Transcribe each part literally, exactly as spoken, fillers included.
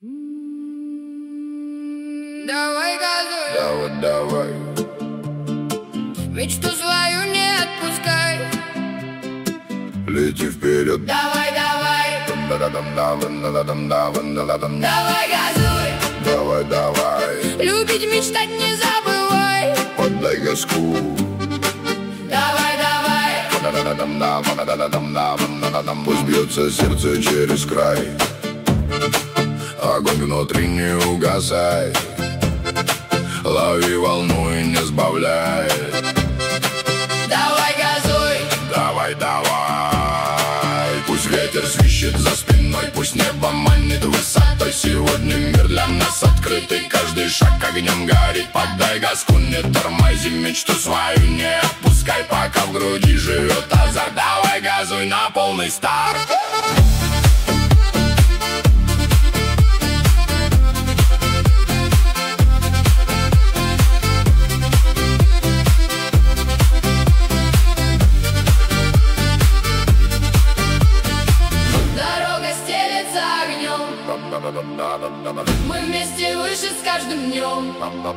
Давай газуй, Давай, давай, мечту свою не отпускай. лети вперед. Давай, давай, Да-да-дам-дам-дам-дам-дам-дам-дам. давай газуй, Давай, давай, любить, мечтать не забывай. отдай газку. Давай, давай, Да-да-дам-дам-да-да-дам-дам-дам-дам. Пусть бьется сердце через край, огонь внутри не угасай. Лови волну и не сбавляй. давай газуй, Давай, давай, пусть ветер свищет за спиной, пусть небо манит высотой. Сегодня мир для нас открытый, каждый шаг огнем горит. Подай газку, не тормози, мечту свою не отпускай, пока в груди живет азарт. Давай газуй на полный старт. дорога стелется огнем. Мы вместе выше с каждым днем.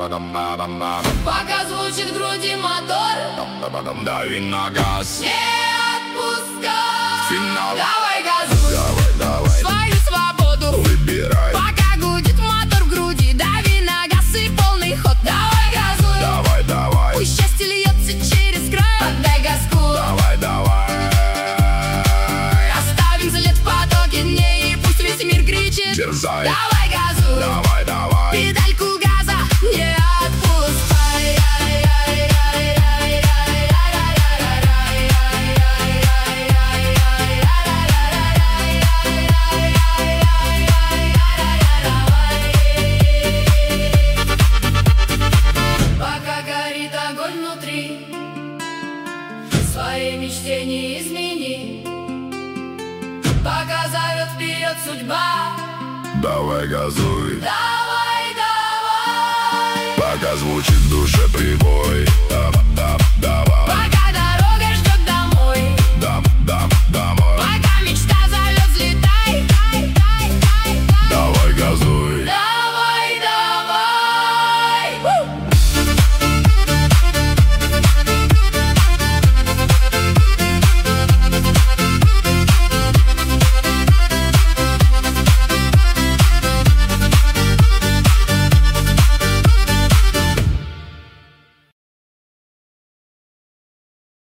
Пока звучит в груди мотор, Дави на газ, не отпускай. финал. Давай газуй, Давай, давай, свою свободу выбирай. пока гудит мотор в груди. Дави на газ и полный ход. Давай газуй, Давай, давай, пусть счастье льется через край. Отдай газку, давай, давай. оставим след в потоке дней, и пусть весь мир кричит. Дерзай, Давай газуй, давай, давай. педальку газа не отпускай. Пока горит огонь внутри, своей мечте не измени. Пока зовет вперед судьба, Давай газуй, давай, давай. пока звучит в душе прибой. Да-да-да-давай. Пока